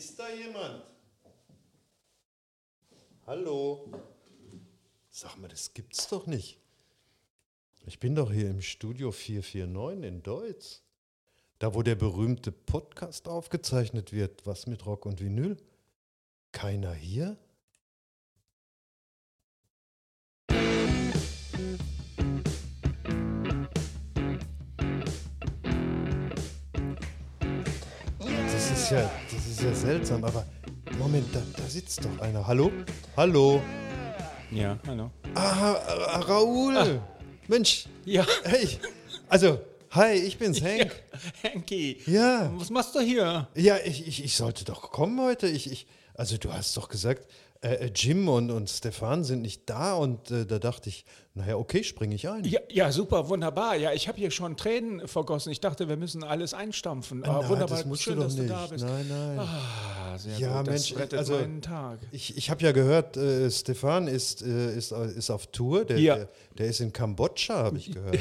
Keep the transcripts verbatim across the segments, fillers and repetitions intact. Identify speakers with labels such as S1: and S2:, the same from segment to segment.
S1: Ist da jemand? Hallo? Sag mal, das gibt's doch nicht. Ich bin doch hier im Studio vier vier neun in Deutz. Da, wo der berühmte Podcast aufgezeichnet wird. Was mit Rock und Vinyl? Keiner hier? Das ist ja, das ist ja seltsam, aber Moment, da, da sitzt doch einer. Hallo? Hallo?
S2: Ja, hallo.
S1: Ah, Ra- Raoul!
S2: Ah.
S1: Mensch,
S2: Ja,
S1: hey, also, hi, ich bin's, Hank.
S2: ja, Henki.
S1: Ja,
S2: Was machst du hier?
S1: ja, ich, ich, ich sollte doch kommen heute. Ich, ich, also du hast doch gesagt, äh, Jim und, und Stefan sind nicht da und äh, da dachte ich, naja, okay, springe ich ein.
S2: Ja, ja, super, wunderbar. Ja, ich habe hier schon Tränen vergossen. Ich dachte, wir müssen alles einstampfen. Aber
S1: Nein,
S2: wunderbar,
S1: das musst
S2: schön,
S1: du doch
S2: dass du
S1: nicht.
S2: da bist.
S1: Nein, nein.
S2: Ah, sehr
S1: Ja,
S2: gut. Das
S1: Mensch,
S2: rettet
S1: also-
S2: meinen Tag.
S1: Ich, ich habe ja gehört, äh, Stefan ist, äh, ist, äh, ist auf Tour. Der,
S2: Ja.
S1: der, der ist in Kambodscha, habe ich gehört.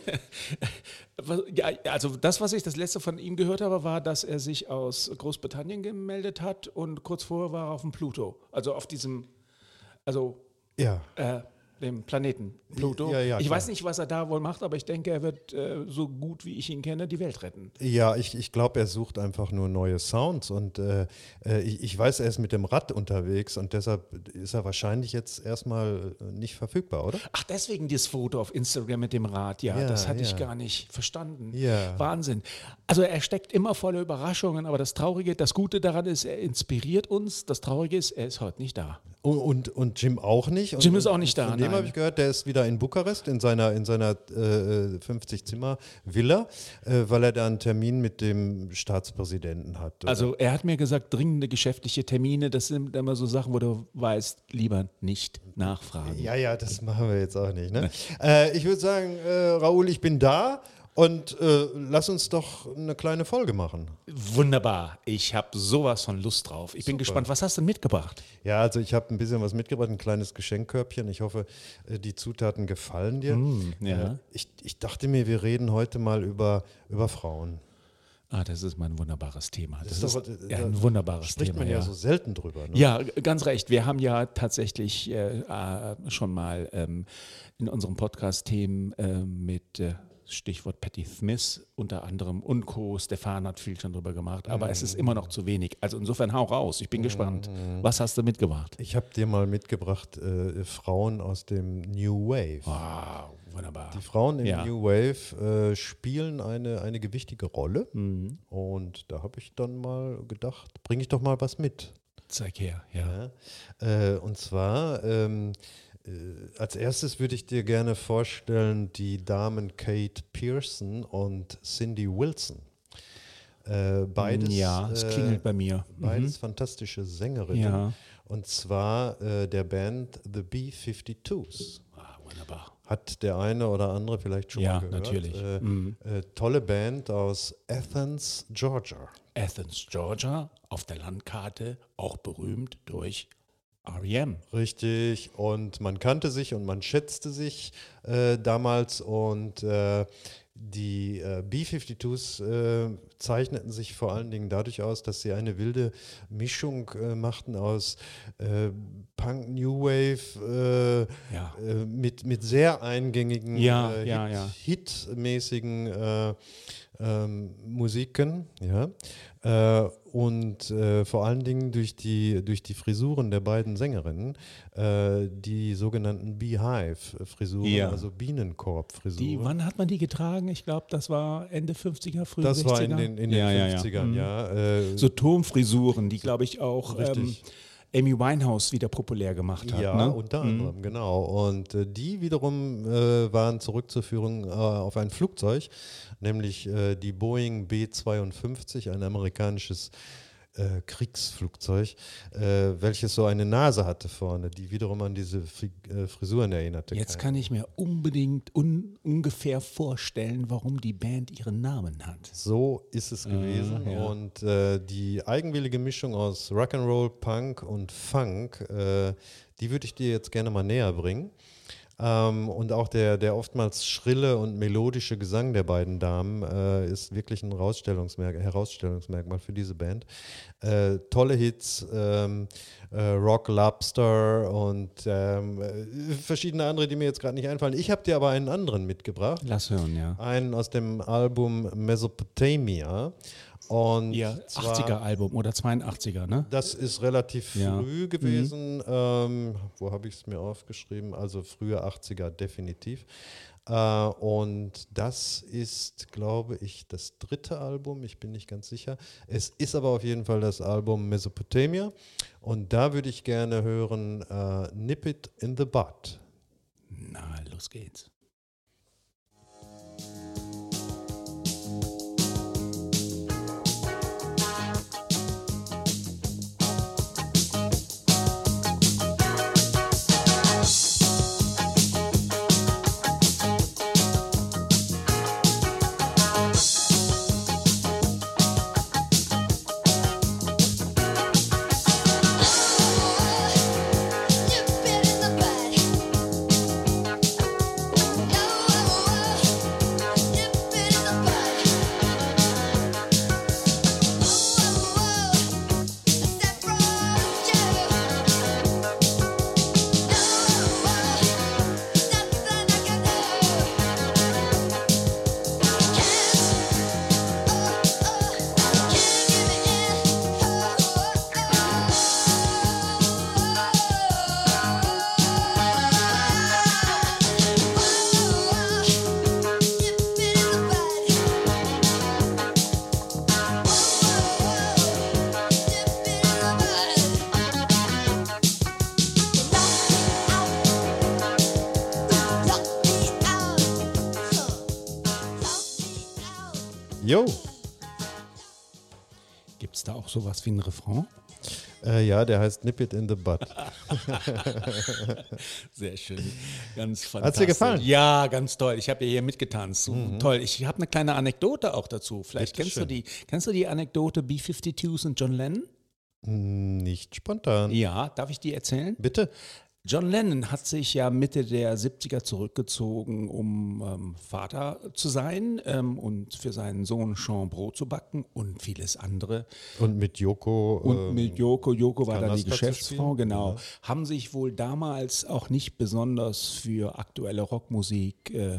S2: Was- Ja, also das, was ich das letzte von ihm gehört habe, war, dass er sich aus Großbritannien gemeldet hat und kurz vorher war er auf dem Pluto. Also auf diesem, also
S1: Ja.
S2: äh, dem Planeten Pluto.
S1: Ja, ja,
S2: ich
S1: klar.
S2: weiß nicht, was er da wohl macht, aber ich denke, er wird äh, so gut wie ich ihn kenne, die Welt retten.
S1: Ja, ich, ich glaube, er sucht einfach nur neue Sounds und äh, äh, ich, ich weiß, er ist mit dem Rad unterwegs und deshalb ist er wahrscheinlich jetzt erstmal äh, nicht verfügbar, oder?
S2: Ach, deswegen dieses Foto auf Instagram mit dem Rad. Ja,
S1: Ja,
S2: das hatte
S1: ja.
S2: ich gar nicht verstanden.
S1: Ja.
S2: Wahnsinn. Also er steckt immer voller Überraschungen, aber das Traurige, das Gute daran ist, er inspiriert uns. Das Traurige ist, er ist heute nicht da.
S1: Und, und, und Jim auch nicht. Und,
S2: Jim ist auch nicht da,
S1: Von dem
S2: nein.
S1: habe ich gehört, der ist wieder in Bukarest in seiner, in seiner äh, fünfzig-Zimmer-Villa, äh, weil er da einen Termin mit dem Staatspräsidenten hat.
S2: Also er hat mir gesagt, dringende geschäftliche Termine, das sind immer so Sachen, wo du weißt, lieber nicht nachfragen.
S1: Ja, ja, das machen wir jetzt auch nicht. Ne? äh, ich würde sagen, äh, Raoul, ich bin da und äh, lass uns doch eine kleine Folge machen.
S2: Wunderbar. Ich habe sowas von Lust drauf. Ich bin gespannt. Was hast du denn mitgebracht?
S1: Ja, also ich habe ein bisschen was mitgebracht, ein kleines Geschenkkörbchen. Ich hoffe, äh, die Zutaten gefallen dir.
S2: ja.
S1: Äh, ich, ich dachte mir, wir reden heute mal über, über Frauen.
S2: Ah, das ist mein wunderbares Thema. Das,
S1: ist
S2: ist,
S1: doch-
S2: ja,
S1: da
S2: ein wunderbares
S1: Spricht
S2: Thema.
S1: man ja,
S2: ja.
S1: so selten drüber. Ne?
S2: Ja, ganz recht. Wir haben ja tatsächlich äh, äh, schon mal ähm, in unserem Podcast-Themen äh, mit äh, Stichwort Patti Smith unter anderem und Co. Stefan hat viel schon drüber gemacht, aber es ist immer noch zu wenig. Also insofern hau raus. Ich bin gespannt. Was hast du mitgebracht?
S1: Ich habe dir mal mitgebracht äh, Frauen aus dem New Wave.
S2: Wow, wunderbar.
S1: Die Frauen im
S2: Ja.
S1: New Wave äh, spielen eine, eine gewichtige Rolle.
S2: Mhm.
S1: Und da habe ich dann mal gedacht, bringe ich doch mal was mit.
S2: Zeig her, ja.
S1: Ja? Äh, und zwar, ähm, äh, als erstes würde ich dir gerne vorstellen, die Damen Kate Pearson und Cindy Wilson. Äh, beides,
S2: ja, es
S1: äh,
S2: klingelt bei mir.
S1: Beides fantastische Sängerinnen.
S2: Ja.
S1: Und zwar äh, der Band The B fünfundfünfzig.
S2: Ah, wunderbar.
S1: Hat der eine oder andere vielleicht schon
S2: Ja,
S1: mal gehört.
S2: natürlich.
S1: Äh,
S2: Mhm.
S1: äh, tolle Band aus Athens, Georgia.
S2: Athens, Georgia, auf der Landkarte auch berühmt durch R E M.
S1: Richtig, und man kannte sich und man schätzte sich äh, damals und äh, die äh, B fünfundfünfzig äh, zeichneten sich vor allen Dingen dadurch aus, dass sie eine wilde Mischung äh, machten aus äh, Punk, New Wave, äh,
S2: Ja.
S1: äh, mit, mit sehr eingängigen,
S2: Ja,
S1: äh,
S2: ja,
S1: Hit,
S2: ja.
S1: hitmäßigen äh, ähm, Musiken, ja. Äh, und äh, vor allen Dingen durch die, durch die Frisuren der beiden Sängerinnen, äh, die sogenannten Beehive-Frisuren,
S2: Ja.
S1: also Bienenkorb-Frisuren.
S2: Die, wann hat man die getragen? Ich glaube, das war Ende fünfziger, früh
S1: das
S2: sechziger.
S1: war in den, in den
S2: ja, ja, ja.
S1: fünfzigern,
S2: Mhm.
S1: ja. Äh,
S2: So Turmfrisuren, die, glaube ich, auch ähm,
S1: Richtig.
S2: Amy Winehouse wieder populär gemacht hat.
S1: Ja,
S2: ne?
S1: unter
S2: Mhm.
S1: anderem, genau. Und äh, die wiederum äh, waren zurückzuführen äh, auf ein Flugzeug, nämlich äh, die Boeing B zweiundfünfzig, ein amerikanisches äh, Kriegsflugzeug, äh, welches so eine Nase hatte vorne, die wiederum an diese Fi äh, Frisuren erinnerte.
S2: Jetzt kann ich mir unbedingt un ungefähr vorstellen, warum die Band ihren Namen hat.
S1: So ist es gewesen.
S2: ja.
S1: Und äh, die eigenwillige Mischung aus Rock'n'Roll, Punk und Funk, äh, die würde ich dir jetzt gerne mal näher bringen. Ähm, und auch der, der oftmals schrille und melodische Gesang der beiden Damen äh, ist wirklich ein Herausstellungsmerk- Herausstellungsmerkmal für diese Band. Äh, tolle Hits, ähm, äh, Rock Lobster und ähm, äh, verschiedene andere, die mir jetzt gerade nicht einfallen. Ich habe dir aber einen anderen mitgebracht.
S2: Lass hören, ja.
S1: Einen aus dem Album Mesopotamia. Und
S2: Ihr
S1: zwar,
S2: achtziger-Album oder zweiundachtziger, ne?
S1: das ist relativ
S2: Ja.
S1: früh gewesen. Mhm. Ähm, wo habe ich es mir aufgeschrieben? Also frühe achtziger definitiv. Äh, und das ist, glaube ich, das dritte Album. Ich bin nicht ganz sicher. Es ist aber auf jeden Fall das Album Mesopotamia. Und da würde ich gerne hören äh, Nip It in the Bud.
S2: Na, los geht's.
S1: Jo.
S2: Gibt es da auch sowas wie ein Refrain?
S1: Äh, ja, der heißt Nip It in the Bud.
S2: Sehr schön, ganz fantastisch.
S1: Hat's dir gefallen?
S2: Ja, ganz toll. Ich habe ja hier mitgetanzt. So, mhm. Toll. Ich habe eine kleine Anekdote auch dazu. Vielleicht
S1: Bitte
S2: kennst
S1: schön.
S2: du die. Kennst du die Anekdote B fünfundfünfzig und John Lennon?
S1: Nicht spontan.
S2: Ja, darf ich die erzählen?
S1: Bitte.
S2: John Lennon hat sich ja Mitte der siebziger zurückgezogen, um ähm, Vater zu sein ähm, und für seinen Sohn Sean Brot zu backen und vieles andere.
S1: Und mit Yoko.
S2: Und
S1: ähm,
S2: mit Yoko, Yoko war dann die
S1: Kanasta zu
S2: Geschäftsfrau,
S1: spielen.
S2: genau.
S1: Ja.
S2: Haben sich wohl damals auch nicht besonders für aktuelle Rockmusik äh,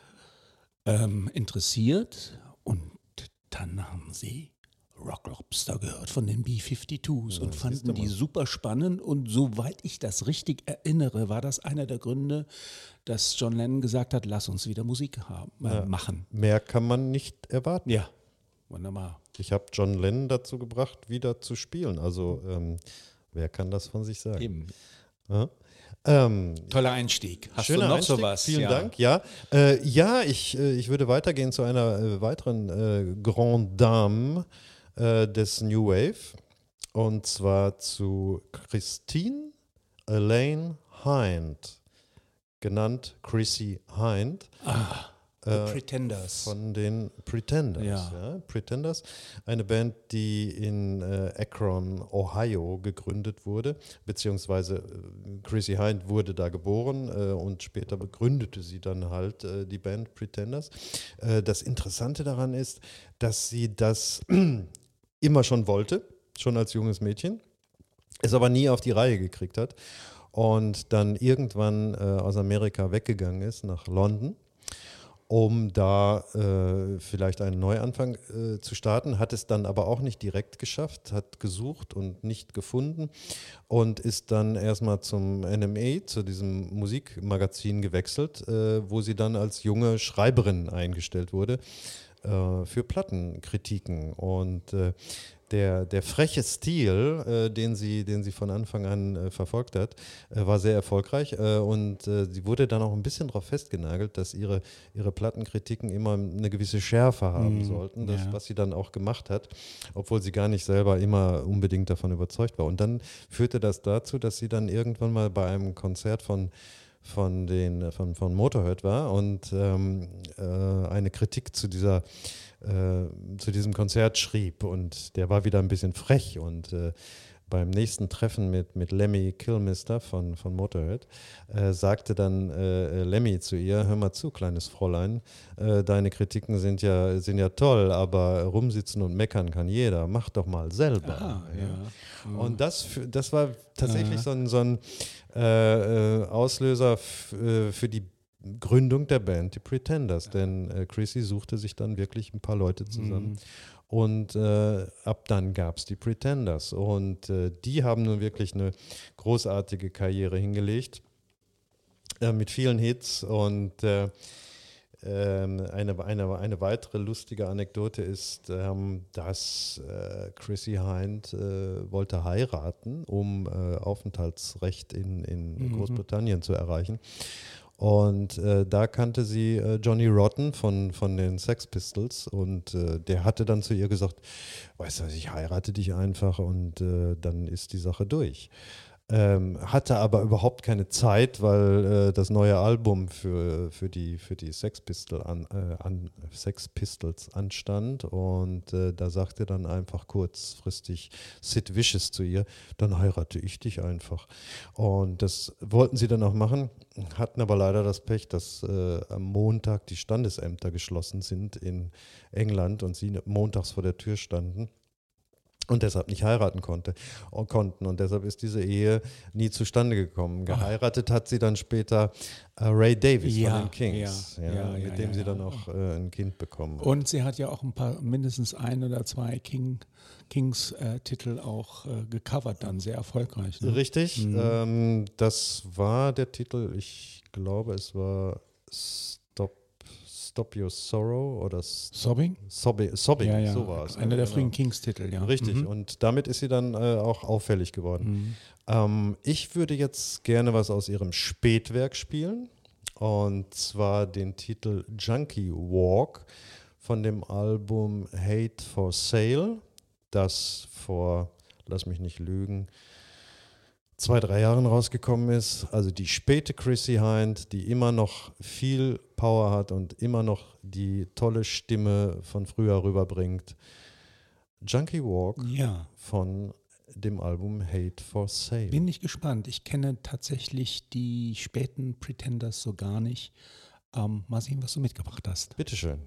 S2: ähm, interessiert. Und dann haben sie Rock Lobster gehört von den B fünfundfünfzig
S1: Ja,
S2: und
S1: siehst
S2: fanden
S1: du
S2: die
S1: mal.
S2: super spannend. Und soweit ich das richtig erinnere, war das einer der Gründe, dass John Lennon gesagt hat, lass uns wieder Musik haben, äh,
S1: Ja.
S2: machen.
S1: Mehr kann man nicht erwarten.
S2: Ja, wunderbar.
S1: Ich habe John Lennon dazu gebracht, wieder zu spielen. Also ähm, wer kann das von sich sagen?
S2: Eben.
S1: Ja? Ähm,
S2: Toller Einstieg. Hast
S1: Schöner
S2: du noch
S1: Einstieg,
S2: sowas?
S1: vielen
S2: ja.
S1: Dank. Ja, äh, ja ich, äh, ich würde weitergehen zu einer äh, weiteren äh, Grande Dame äh, des New Wave. Und zwar zu Christine Elaine Hind, genannt Chrissy Hind.
S2: Ah, The
S1: Äh,
S2: Pretenders.
S1: Von den Pretenders.
S2: Ja.
S1: Ja. Pretenders, eine Band, die in äh, Akron, Ohio gegründet wurde, beziehungsweise äh, Chrissy Hind wurde da geboren äh, und später begründete sie dann halt äh, die Band Pretenders. Äh, das Interessante daran ist, dass sie das immer schon wollte, schon als junges Mädchen, es aber nie auf die Reihe gekriegt hat und dann irgendwann äh, aus Amerika weggegangen ist nach London, um da äh, vielleicht einen Neuanfang äh, zu starten, hat es dann aber auch nicht direkt geschafft, hat gesucht und nicht gefunden und ist dann erstmal zum N M A, zu diesem Musikmagazin gewechselt, äh, wo sie dann als junge Schreiberin eingestellt wurde äh, für Plattenkritiken. Und äh, Der, der freche Stil, äh, den, sie, den sie von Anfang an äh, verfolgt hat, äh, war sehr erfolgreich äh, und äh, sie wurde dann auch ein bisschen darauf festgenagelt, dass ihre, ihre Plattenkritiken immer eine gewisse Schärfe haben
S2: Mm,
S1: sollten, das,
S2: ja.
S1: was sie dann auch gemacht hat, obwohl sie gar nicht selber immer unbedingt davon überzeugt war. Und dann führte das dazu, dass sie dann irgendwann mal bei einem Konzert von von, den, von, von Motorhead war und ähm, äh, eine Kritik zu dieser äh, zu diesem Konzert schrieb und der war wieder ein bisschen frech und äh, beim nächsten Treffen mit, mit Lemmy Kilmister von, von Motorhead, äh, sagte dann äh, Lemmy zu ihr, hör mal zu, kleines Fräulein, äh, deine Kritiken sind ja, sind ja toll, aber rumsitzen und meckern kann jeder, mach doch mal selber.
S2: Aha, ja.
S1: Ja.
S2: Mhm.
S1: Und das, das war tatsächlich
S2: ja.
S1: so ein, so ein äh, Auslöser f, äh, für die Gründung der Band, die Pretenders, ja. denn äh, Chrissy suchte sich dann wirklich ein paar Leute zusammen. Mhm. Und äh, ab dann gab es die Pretenders und äh, die haben nun wirklich eine großartige Karriere hingelegt äh, mit vielen Hits und äh, äh, eine, eine, eine weitere lustige Anekdote ist, ähm, dass äh, Chrissy Hind äh, wollte heiraten, um äh, Aufenthaltsrecht in, in mhm. Großbritannien zu erreichen. Und äh, da kannte sie äh, Johnny Rotten von, von den Sex Pistols und äh, der hatte dann zu ihr gesagt, weißt du was, ich heirate dich einfach und äh, dann ist die Sache durch. Ähm, hatte aber überhaupt keine Zeit, weil äh, das neue Album für, für die, für die Sex, Pistol an, äh, an, Sex Pistols anstand und äh, da sagte dann einfach kurzfristig Sid Vicious zu ihr, dann heirate ich dich einfach. Und das wollten sie dann auch machen, hatten aber leider das Pech, dass äh, am Montag die Standesämter geschlossen sind in England und sie montags vor der Tür standen. Und deshalb nicht heiraten konnte und konnten. Und deshalb ist diese Ehe nie zustande gekommen. Geheiratet hat sie dann später äh, Ray Davies ja, von den Kings, ja, ja, ja, mit ja, dem ja, sie dann auch äh, ein Kind bekommen hat.
S2: Und sie hat ja auch ein paar, mindestens ein oder zwei King, Kings-Titel äh, auch äh, gecovert, dann sehr erfolgreich. Ne?
S1: Richtig, mhm. ähm, das war der Titel, ich glaube, es war Stop Your Sorrow oder
S2: Sobbing?
S1: Sobbing, Sobbing
S2: ja, ja.
S1: so war es.
S2: Einer
S1: ne?
S2: der
S1: genau.
S2: frühen Kings-Titel, ja.
S1: Richtig,
S2: mhm.
S1: und damit ist sie dann äh, auch auffällig geworden. Mhm. Ähm, ich würde jetzt gerne was aus ihrem Spätwerk spielen, und zwar den Titel Junkie Walk von dem Album Hate for Sale, das vor, lass mich nicht lügen, zwei, drei Jahren rausgekommen ist. Also die späte Chrissy Hind, die immer noch viel Power hat und immer noch die tolle Stimme von früher rüberbringt. Junkie Walk
S2: ja.
S1: von dem Album Hate for Sale.
S2: Bin ich gespannt. Ich kenne tatsächlich die späten Pretenders so gar nicht. Ähm, mal sehen, was du mitgebracht hast.
S1: Bitteschön.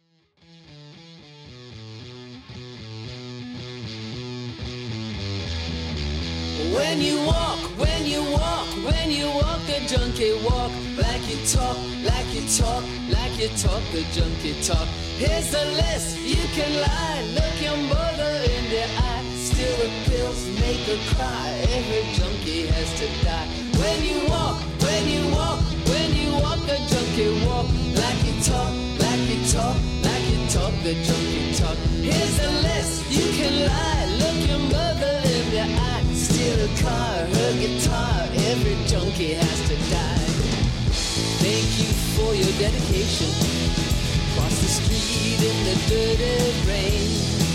S3: When you walk, when you walk, when you walk the junkie walk, like you talk, like you talk, like you talk the junkie talk. Here's the list, you can lie, look your mother in the eye, steal the pills, make her cry, every junkie has to die. When you walk, when you walk, when you walk the junkie walk, like you talk, like you talk, like you talk the junkie talk. Here's the list, you can lie, look your mother in the eye, steal a car, her guitar, every junkie has to die. Thank you for your dedication. Cross the street in the dirty rain.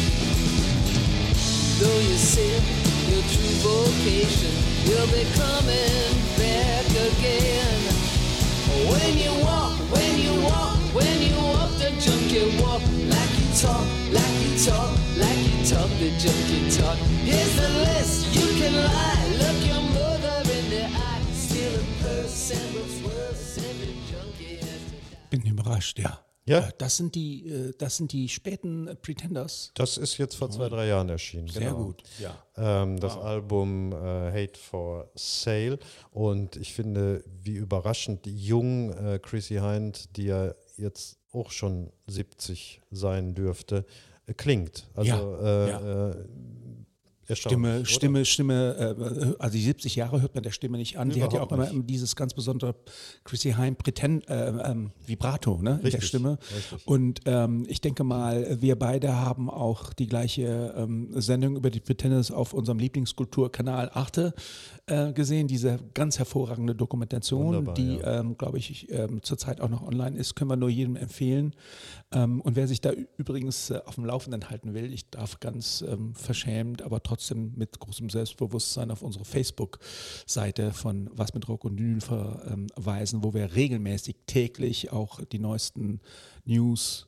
S3: Though you sin your true vocation, you'll be coming back again. When you walk, when you walk, when you walk the junkie walk, like you talk, like you talk, like you talk the junkie talk. Here's the list, you can lie, look your mother in the eye, steal a purse and what's worse, every junkie has to die.
S2: Bin überrascht, ja.
S1: Ja.
S2: Das sind die, das sind die späten Pretenders.
S1: Das ist jetzt vor zwei, drei Jahren erschienen.
S2: Sehr
S1: genau.
S2: gut, ja.
S1: Ähm, das
S2: Wow.
S1: Album äh, Hate for Sale. Und ich finde, wie überraschend jung äh, Chrissy Hind, die ja jetzt auch schon siebzig sein dürfte, äh, klingt. Also
S2: Ja,
S1: äh,
S2: ja.
S1: Äh,
S2: Stimme,
S1: oder?
S2: Stimme, Stimme, äh, also die siebzig Jahre hört man der Stimme nicht an. Sie hat ja auch
S1: Überhaupt
S2: immer dieses ganz besondere Chrissy Hind Pretend, äh, ähm, Vibrato ne, in
S1: Richtig,
S2: der Stimme.
S1: richtig.
S2: Und ähm, ich denke mal, wir beide haben auch die gleiche ähm, Sendung über die Pretenders auf unserem Lieblingskulturkanal Arte äh, gesehen. Diese ganz hervorragende Dokumentation,
S1: Wunderbar,
S2: die,
S1: ja.
S2: ähm, glaube ich, ähm, zurzeit auch noch online ist, können wir nur jedem empfehlen. Ähm, und wer sich da übrigens äh, auf dem Laufenden halten will, ich darf ganz ähm, verschämt, aber trotzdem mit großem Selbstbewusstsein auf unsere Facebook-Seite von Was mit Rock und Vinyl verweisen, wo wir regelmäßig täglich auch die neuesten News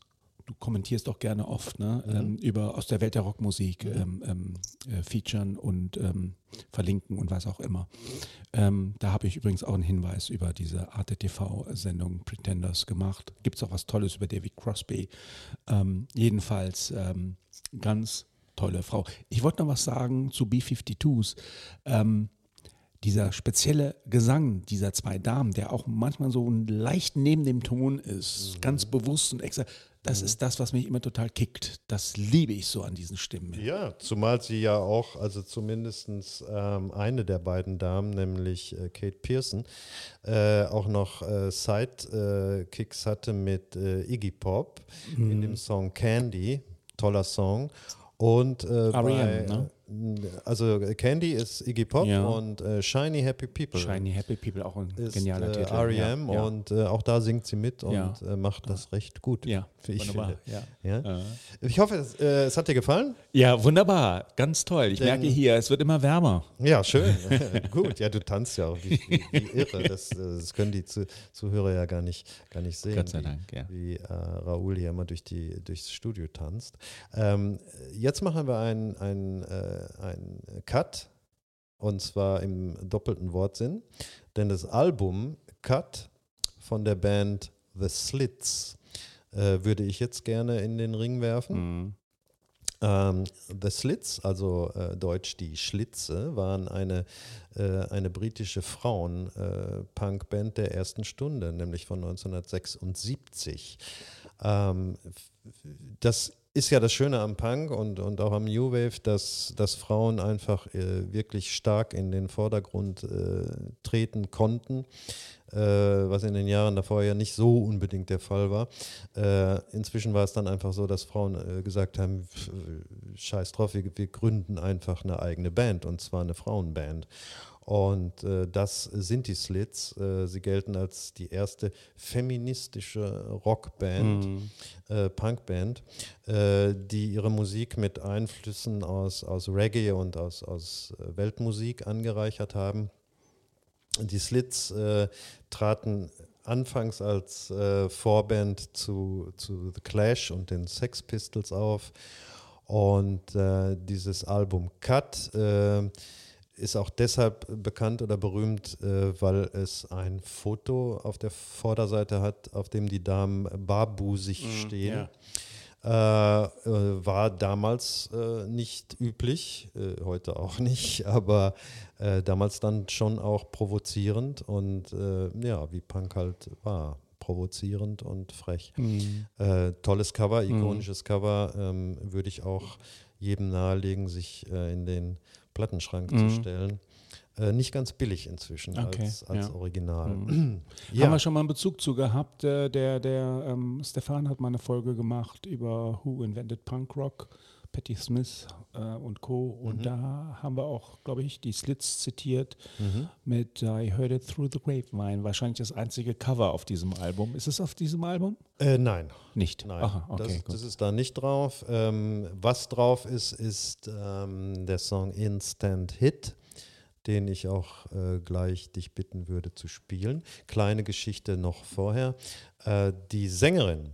S2: du kommentierst auch gerne oft, ne,
S1: Mhm.
S2: ähm, über aus der Welt der Rockmusik
S1: Mhm.
S2: ähm, ähm, äh, featuren und ähm, verlinken und was auch immer. Ähm, da habe ich übrigens auch einen Hinweis über diese Arte T V-Sendung Pretenders gemacht. Gibt es auch was Tolles über David Crosby. Ähm, jedenfalls ähm, ganz tolle Frau. Ich wollte noch was sagen zu B fünfundfünfzig. Ähm, dieser spezielle Gesang dieser zwei Damen, der auch manchmal so leicht neben dem Ton ist,
S1: Mhm.
S2: ganz bewusst und extra, das
S1: Mhm.
S2: ist das, was mich immer total kickt. Das liebe ich so an diesen Stimmen.
S1: Ja, zumal sie ja auch, also zumindest ähm, eine der beiden Damen, nämlich äh, Kate Pearson, äh, auch noch äh, Sidekicks hatte mit äh, Iggy Pop in dem Song Candy, toller Song. Und äh,
S2: R E M,
S1: bei,
S2: ne?
S1: äh, also Candy ist Iggy Pop
S2: Ja.
S1: und äh, Shiny Happy People
S2: Shiny Happy People, auch ein
S1: ist
S2: genialer
S1: äh,
S2: Titel.
S1: R E M
S2: ja, ja.
S1: und äh, auch da singt sie mit und
S2: Ja.
S1: äh, macht das recht gut,
S2: Ja,
S1: wie ich
S2: wunderbar.
S1: finde.
S2: Ja.
S1: Ja?
S2: Äh.
S1: Ich hoffe, es, äh, es hat dir gefallen.
S2: ja, wunderbar. Ganz toll. Ich
S1: Denn-
S2: merke hier, es wird immer wärmer.
S1: Ja, schön. Gut, ja, du tanzt ja auch wie, wie, wie irre. Das, äh, das können die Zu- Zuhörer ja gar nicht, gar nicht sehen,
S2: Gott sei
S1: wie,
S2: Dank, ja.
S1: wie äh, Raoul hier immer durch die, durchs Studio tanzt. Ähm, jetzt machen wir einen ein, äh, ein Cut, und zwar im doppelten Wortsinn, denn das Album Cut von der Band The Slits äh, würde ich jetzt gerne in den Ring werfen.
S2: Mhm.
S1: Ähm, The Slits, also äh, deutsch die Schlitze, waren eine, äh, eine britische Frauen-Punk-Band der ersten Stunde, nämlich von neunzehnhundertsechsundsiebzig. Ähm, f- das ist ja das Schöne am Punk und, und auch am New Wave, dass, dass Frauen einfach äh, wirklich stark in den Vordergrund äh, treten konnten, äh, was in den Jahren davor ja nicht so unbedingt der Fall war. Äh, inzwischen war es dann einfach so, dass Frauen äh, gesagt haben, pf, scheiß drauf, wir, wir gründen einfach eine eigene Band, und zwar eine Frauenband. Und äh, das sind die Slits. Äh, sie gelten als die erste feministische Rockband,
S2: Mhm.
S1: äh, Punkband, äh, die ihre Musik mit Einflüssen aus, aus Reggae und aus, aus äh, Weltmusik angereichert haben. Die Slits äh, traten anfangs als äh, Vorband zu, zu The Clash und den Sex Pistols auf. Und äh, dieses Album Cut äh, ist auch deshalb bekannt oder berühmt, äh, weil es ein Foto auf der Vorderseite hat, auf dem die Damen barbusig stehen.
S2: ja.
S1: Äh, äh, war damals äh, nicht üblich, äh, heute auch nicht, aber äh, damals dann schon auch provozierend und äh, ja, wie Punk halt war, provozierend und frech.
S2: Mhm.
S1: Äh, tolles Cover, ikonisches Cover, ähm, würde ich auch jedem nahelegen, sich äh, in den Plattenschrank
S2: Mhm.
S1: zu stellen. Äh, nicht ganz billig inzwischen
S2: Okay,
S1: als, als
S2: ja.
S1: Original.
S2: Mhm.
S1: Ja.
S2: Haben wir schon mal einen Bezug zu gehabt. äh, Der, der ähm, Stefan hat mal eine Folge gemacht über Who Invented Punk Rock, Patti Smith äh, und Co. Und
S1: Mhm.
S2: da haben wir auch, glaube ich, die Slits zitiert
S1: Mhm.
S2: mit I Heard It Through the Grapevine. Wahrscheinlich das einzige Cover auf diesem Album. Ist es auf diesem Album?
S1: Äh, nein.
S2: Nicht.
S1: Nein,
S2: Aha, okay,
S1: das,
S2: gut.
S1: das ist da nicht drauf. Ähm, was drauf ist, ist ähm, der Song Instant Hit, den ich auch äh, gleich dich bitten würde zu spielen. Kleine Geschichte noch vorher. Äh, die Sängerin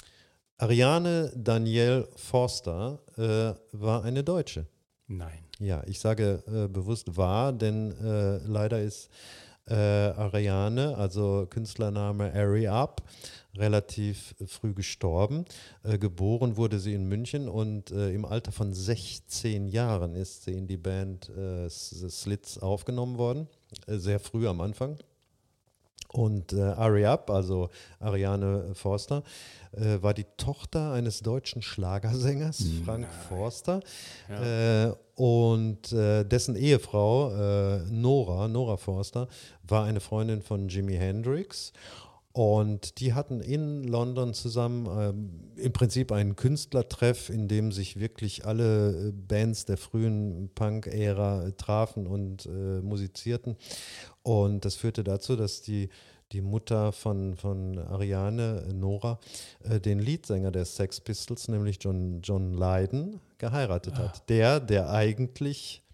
S1: Ariane Danielle Forster äh, war eine Deutsche.
S2: Nein.
S1: Ja, ich sage äh, bewusst war, denn äh, leider ist äh, Ariane, also Künstlername Ari Up, relativ äh, früh gestorben. Äh, geboren wurde sie in München und äh, im Alter von sechzehn Jahren ist sie in die Band äh, S- Slits aufgenommen worden, äh, sehr früh am Anfang. Und äh, Ari Up, also Ariane Forster, äh, war die Tochter eines deutschen Schlagersängers, Frank Forster.
S2: Ja.
S1: Äh, und äh, dessen Ehefrau, äh, Nora, Nora Forster, war eine Freundin von Jimi Hendrix. Und die hatten in London zusammen ähm, im Prinzip einen Künstlertreff, in dem sich wirklich alle äh, Bands der frühen Punk-Ära äh, trafen und äh, musizierten. Und das führte dazu, dass die, die Mutter von, von Ariane, äh, Nora, äh, den Leadsänger der Sex Pistols, nämlich John, John Lydon, geheiratet hat. Der, der eigentlich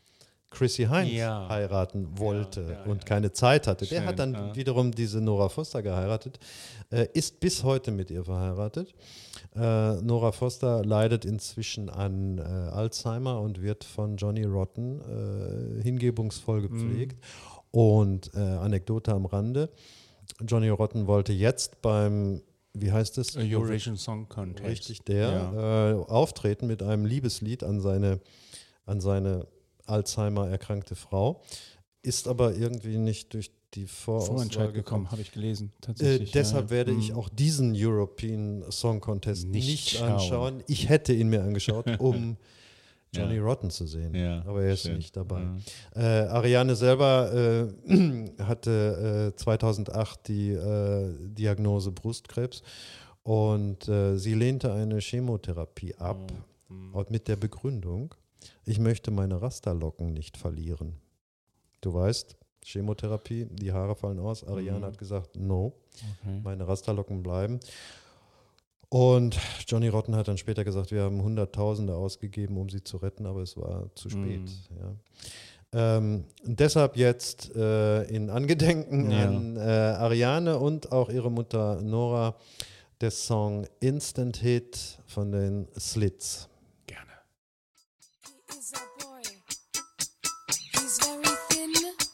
S1: Chrissy Hynde
S2: Ja.
S1: heiraten wollte
S2: Ja, ja,
S1: und
S2: ja.
S1: keine Zeit hatte. Der
S2: Schön,
S1: hat dann
S2: ja.
S1: wiederum diese Nora Foster geheiratet, äh, ist bis heute mit ihr verheiratet. Äh, Nora Foster leidet inzwischen an äh, Alzheimer und wird von Johnny Rotten äh, hingebungsvoll gepflegt.
S2: Mhm.
S1: Und äh, Anekdote am Rande, Johnny Rotten wollte jetzt beim, wie heißt es?
S2: Eurovision Song Contest.
S1: Richtig, der
S2: Ja.
S1: äh, auftreten mit einem Liebeslied an seine, an seine Alzheimer erkrankte Frau, ist aber irgendwie nicht durch die Vorauswahl
S2: Vorentscheid
S1: gekommen.
S2: gekommen, habe ich gelesen.
S1: Äh,
S2: Tatsächlich.
S1: deshalb
S2: ja.
S1: werde ich
S2: Mhm.
S1: auch diesen European Song Contest
S2: Nicht
S1: nicht,
S2: schauen.
S1: anschauen. Ich hätte ihn mir angeschaut, um Johnny
S2: Ja.
S1: Rotten zu sehen,
S2: Ja,
S1: aber er ist
S2: schön.
S1: nicht dabei.
S2: Mhm.
S1: Äh, Ariane selber äh, hatte äh, zweitausendacht die äh, Diagnose Brustkrebs und äh, sie lehnte eine Chemotherapie ab
S2: Mhm.
S1: und mit der Begründung, ich möchte meine Rasterlocken nicht verlieren. Du weißt, Chemotherapie, die Haare fallen aus. Ariane
S2: Mhm.
S1: hat gesagt, no,
S2: Okay.
S1: meine Rasterlocken bleiben. Und Johnny Rotten hat dann später gesagt, wir haben Hunderttausende ausgegeben, um sie zu retten, aber es war zu spät.
S2: Mhm.
S1: Ja. Ähm, und deshalb jetzt äh, in Angedenken
S2: Ja.
S1: an äh, Ariane und auch ihre Mutter Nora der Song Instant Hit von den Slits.
S2: Gerne.
S4: Is a boy. He's very thin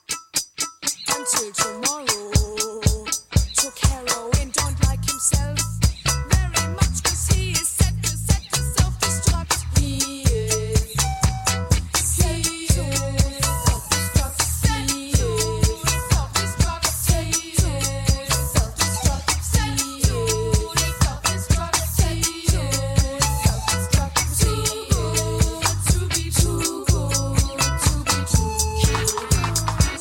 S4: until tomorrow. Took heroin, don't like himself very much 'cause he is set to set to self-destruct. He is set to self-destruct. Set to self-destruct. Set to self-destruct. Set to self-destruct. Set to self-destruct. Too good to be too good to be true.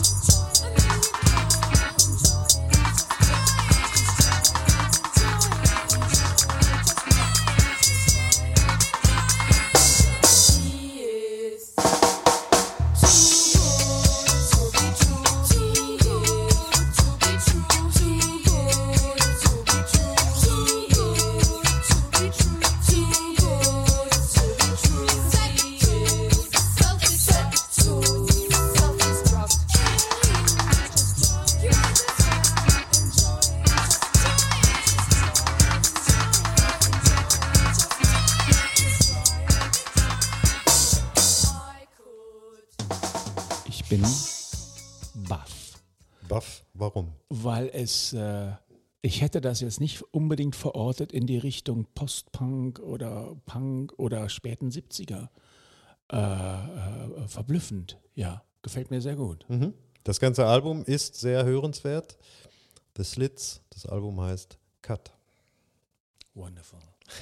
S4: He is too good to be true. Too good to be true. Too good to be true. Too good to be true. Too good to be true. He is self-destruct. Self-destruct. You I could.
S2: Ich bin baff,
S1: Buff, warum?
S2: weil es, äh, ich hätte das jetzt nicht unbedingt verortet in die Richtung Post-Punk oder Punk oder späten siebziger. Äh, äh, verblüffend, ja, gefällt mir sehr gut.
S1: Mhm. Das ganze Album ist sehr hörenswert. The Slits, das Album heißt Cut.
S2: Wonderful.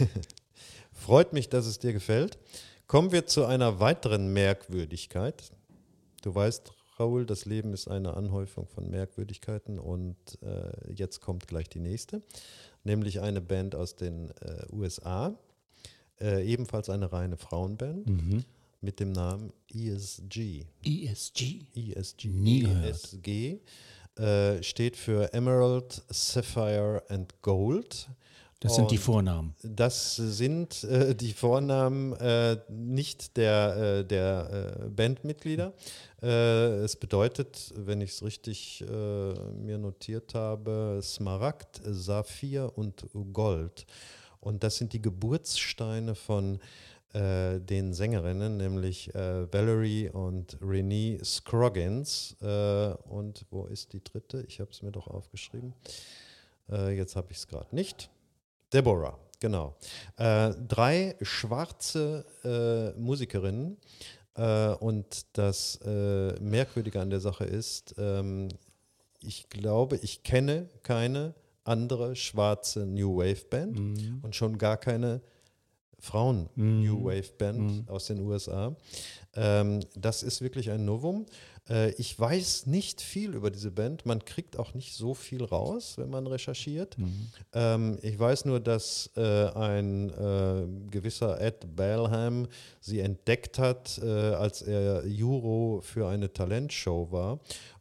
S1: Freut mich, dass es dir gefällt. Kommen wir zu einer weiteren Merkwürdigkeit. Du weißt, Raoul, das Leben ist eine Anhäufung von Merkwürdigkeiten und äh, jetzt kommt gleich die nächste, nämlich eine Band aus den äh, U S A, äh, ebenfalls eine reine Frauenband
S2: Mhm.
S1: mit dem Namen E S G.
S2: E S G.
S1: E S G.
S2: Nie gehört.
S1: E S G äh, steht für Emerald, Sapphire and Gold.
S2: Das sind die
S1: Und
S2: Vornamen.
S1: Das sind äh, die Vornamen äh, nicht der, äh, der äh, Bandmitglieder. Äh, es bedeutet, wenn ich es richtig äh, mir notiert habe, Smaragd, Saphir und Gold. Und das sind die Geburtssteine von äh, den Sängerinnen, nämlich äh, Valerie und Renee Scroggins. Äh, und wo ist die dritte? Ich habe es mir doch aufgeschrieben. Äh, jetzt habe ich es gerade nicht. Deborah, genau. Äh, drei schwarze äh, Musikerinnen. Äh, und das äh, Merkwürdige an der Sache ist, ähm, ich glaube, ich kenne keine andere schwarze New Wave Band
S2: Mhm.
S1: und schon gar keine Frauen
S2: Mhm.
S1: New Wave Band
S2: Mhm.
S1: aus den U S A. Ähm, das ist wirklich ein Novum. Äh, ich weiß nicht viel über diese Band. Man kriegt auch nicht so viel raus, wenn man recherchiert.
S2: Mhm.
S1: Ähm, ich weiß nur, dass äh, ein äh, gewisser Ed Balham sie entdeckt hat, äh, als er Juro für eine Talentshow war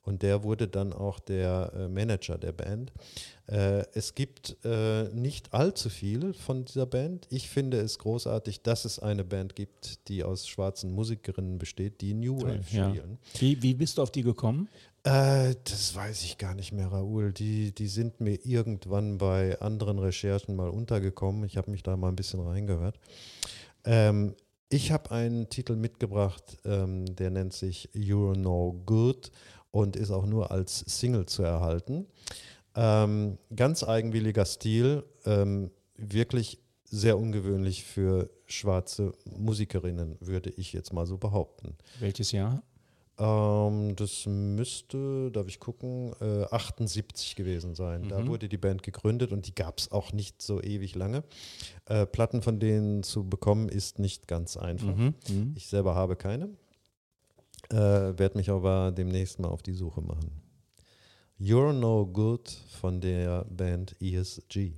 S1: und der wurde dann auch der äh, Manager der Band. Äh, es gibt äh, nicht allzu viel von dieser Band. Ich finde es großartig, dass es eine Band gibt, die aus schwarzen Musikerinnen besteht, die New Wave
S2: Ja.
S1: spielen.
S2: Wie, wie bist du auf die gekommen?
S1: Äh, das weiß ich gar nicht mehr, Raoul. Die, die sind mir irgendwann bei anderen Recherchen mal untergekommen. Ich habe mich da mal ein bisschen reingehört. Ähm, ich habe einen Titel mitgebracht, ähm, der nennt sich You're No Good und ist auch nur als Single zu erhalten. Ähm, ganz eigenwilliger Stil, ähm, wirklich sehr ungewöhnlich für schwarze Musikerinnen, würde ich jetzt mal so behaupten.
S2: Welches Jahr?
S1: Ähm, das müsste, darf ich gucken, äh, achtundsiebzig gewesen sein. Da wurde die Band gegründet und die gab es auch nicht so ewig lange. Äh, Platten von denen zu bekommen ist nicht ganz einfach.
S2: Mhm. Mhm.
S1: Ich selber habe keine. Äh, werde mich aber demnächst mal auf die Suche machen. You're No Good von der Band E S G.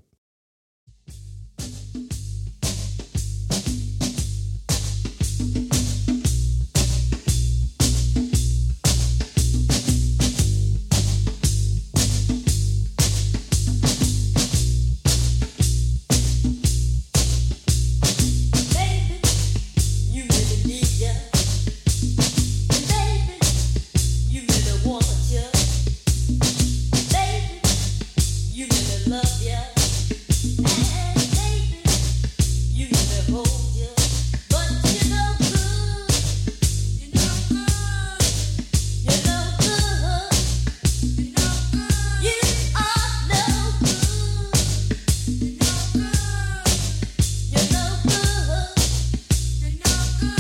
S4: Baby, you really need ya. And baby, you really want ya. Baby, you really love ya. And baby, you really hold ya. But you're no good. You're no good. You're no good. You're no good. You are no good. You're no good. You're no good. You're no good.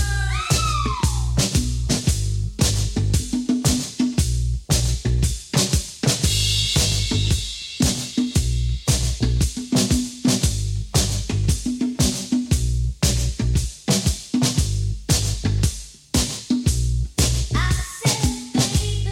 S4: I said, baby,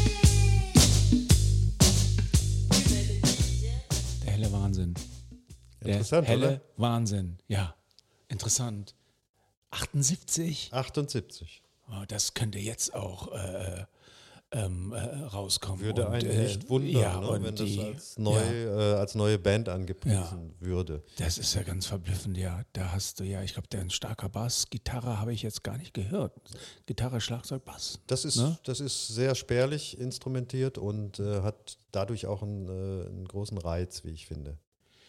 S4: you really need ya.
S2: Der helle Wahnsinn. Der
S1: Interessant,
S2: helle
S1: oder?
S2: Wahnsinn. Ja, interessant. achtundsiebzig?
S1: achtundsiebzig.
S2: Oh, das könnte jetzt auch äh, ähm, äh, rauskommen.
S1: Würde
S2: Und,
S1: einen
S2: äh,
S1: nicht wundern,
S2: ja,
S1: ne,
S2: und
S1: wenn
S2: die,
S1: das als, neu,
S2: ja,
S1: äh, als neue Band angepriesen würde.
S2: das ist ja ganz verblüffend, ja. Da hast du ja, ich glaube, der ein starker Bass. Gitarre habe ich jetzt gar nicht gehört. Gitarre, Schlagzeug, Bass.
S1: Das ist,
S2: Ne?
S1: das ist sehr spärlich instrumentiert und äh, hat dadurch auch einen, äh, einen großen Reiz, wie ich finde.